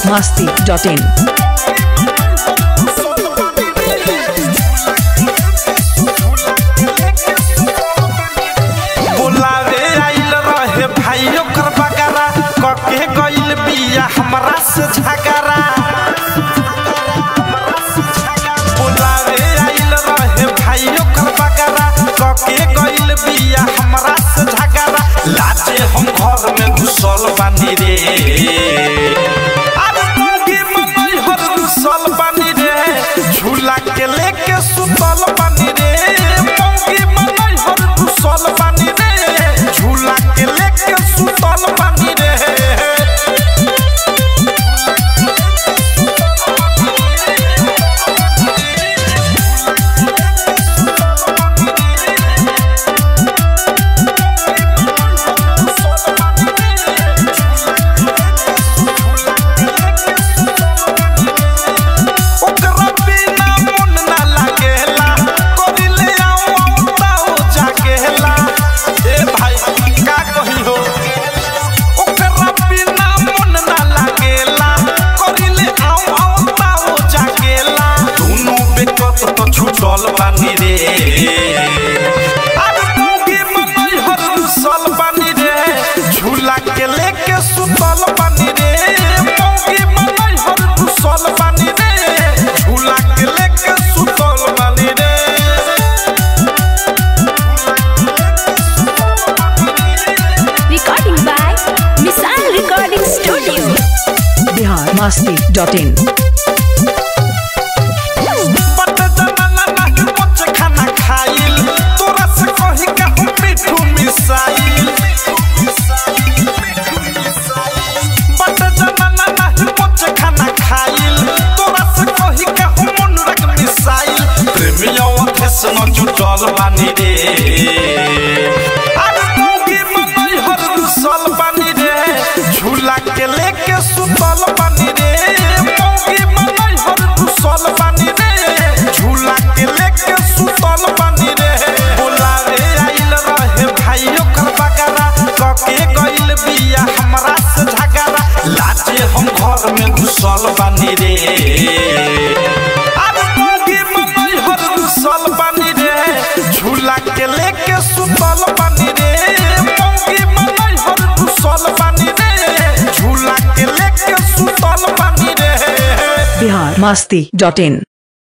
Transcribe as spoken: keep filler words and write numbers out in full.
masti dot in. हमरा से झगड़ा बुलावे आइल रहे भाइयों कर बगरा कके गइल बिया हमरा से झगड़ा लाजे हम घर में घुसल बानी रे अरे मोगी मनई हर घुसल बानी रे झूला के लेके सुतल बानी रे मोगी मनई हर घुसल बानी रे झूला के लेके सुतल बानी रे छुटल बानी रे अरे मोगी मनई हर घुसल बानी रे झूला के लेके सुतल बानी रे मोगी मनई हर घुसल बानी रे झूला के लेके सुतल बानी रे Recording by Misal Recording Studio. Bihar masti dot in. जुटल बानी रे अरे मोगी मनई हर घुसल बानी रे झूला के लेके सुतल बानी रे मोगी मनई हर घुसल बानी रे झूला के लेके सुतल बानी रे बुलावे आइल रहे भाइयों कर बगरा कके गइल बिया हमरा से झगड़ा लाजे हम घर में घुसल बानी रे अरे मोगी मनई हर घुसल बानी रे झूला के लेके सुतल बानी रे मोगी मनई हर घुसल बानी रे झूला के लेके सुतल बानी रे Bihar masti dot in.